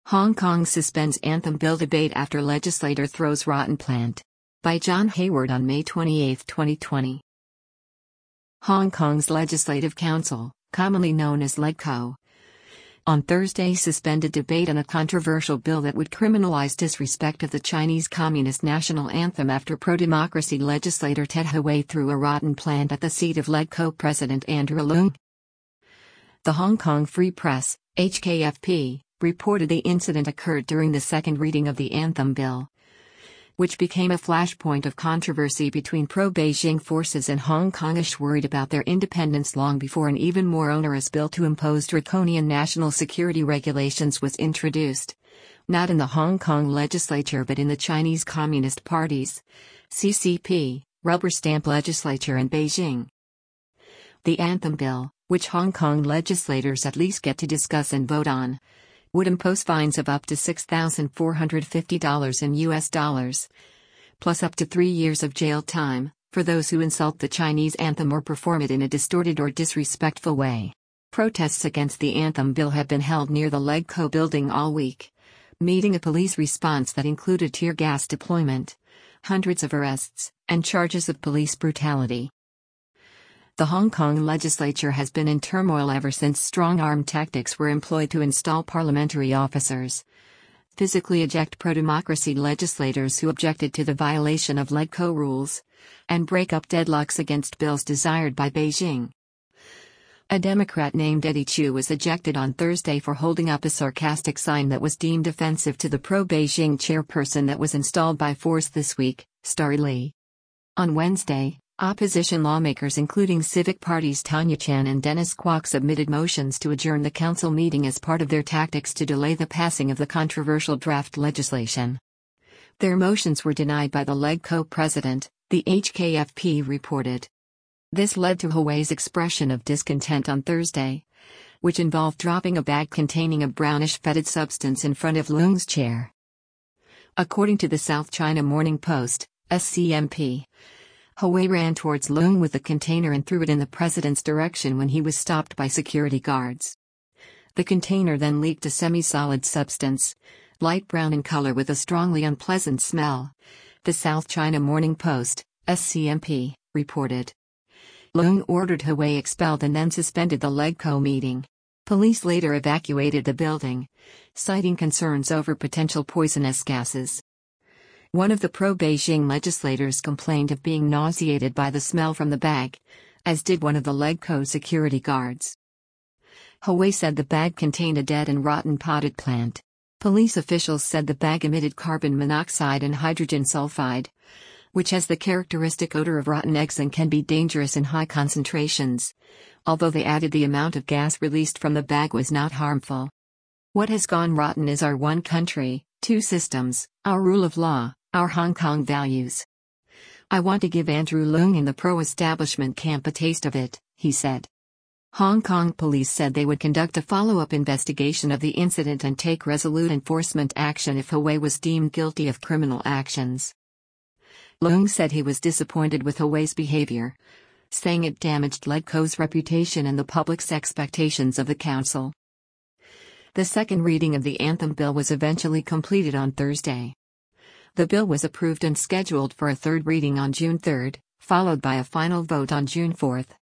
Hong Kong suspends anthem bill debate after legislator throws rotten plant. By John Hayward on May 28, 2020. Hong Kong's Legislative Council, commonly known as LegCo, on Thursday suspended debate on a controversial bill that would criminalize disrespect of the Chinese Communist national anthem after pro-democracy legislator Ted Hui threw a rotten plant at the seat of LegCo President Andrew Leung. The Hong Kong Free Press, HKFP, reported the incident occurred during the second reading of the anthem bill, which became a flashpoint of controversy between pro-Beijing forces and Hong Kongish worried about their independence long before an even more onerous bill to impose draconian national security regulations was introduced, not in the Hong Kong legislature but in the Chinese Communist Party's CCP, rubber stamp legislature in Beijing. The anthem bill, which Hong Kong legislators at least get to discuss and vote on, would impose fines of up to $6,450 in US dollars, plus up to 3 years of jail time, for those who insult the Chinese anthem or perform it in a distorted or disrespectful way. Protests against the anthem bill have been held near the LegCo building all week, meeting a police response that included tear gas deployment, hundreds of arrests, and charges of police brutality. The Hong Kong legislature has been in turmoil ever since strong-arm tactics were employed to install parliamentary officers, physically eject pro-democracy legislators who objected to the violation of LegCo rules, and break up deadlocks against bills desired by Beijing. A Democrat named Eddie Chu was ejected on Thursday for holding up a sarcastic sign that was deemed offensive to the pro-Beijing chairperson that was installed by force this week, Starry Lee. On Wednesday, opposition lawmakers including Civic Party's Tanya Chan and Dennis Kwok submitted motions to adjourn the council meeting as part of their tactics to delay the passing of the controversial draft legislation. Their motions were denied by the LegCo president, the HKFP reported. This led to Hui's expression of discontent on Thursday, which involved dropping a bag containing a brownish fetid substance in front of Leung's chair. According to the South China Morning Post, SCMP, Hui ran towards Leung with the container and threw it in the president's direction when he was stopped by security guards. The container then leaked a semi-solid substance, light brown in color with a strongly unpleasant smell, the South China Morning Post, SCMP, reported. Leung ordered Hui expelled and then suspended the LegCo meeting. Police later evacuated the building, citing concerns over potential poisonous gases. One of the pro-Beijing legislators complained of being nauseated by the smell from the bag, as did one of the LegCo security guards. Hui said the bag contained a dead and rotten potted plant. Police officials said the bag emitted carbon monoxide and hydrogen sulfide, which has the characteristic odor of rotten eggs and can be dangerous in high concentrations, although they added the amount of gas released from the bag was not harmful. What has gone rotten is our one country, two systems, our rule of law, our Hong Kong values. I want to give Andrew Leung and the pro-establishment camp a taste of it, he said. Hong Kong police said they would conduct a follow-up investigation of the incident and take resolute enforcement action if Hui was deemed guilty of criminal actions. Leung said he was disappointed with Hui's behavior, saying it damaged LegCo's reputation and the public's expectations of the council. The second reading of the anthem bill was eventually completed on Thursday. The bill was approved and scheduled for a third reading on June 3, followed by a final vote on June 4.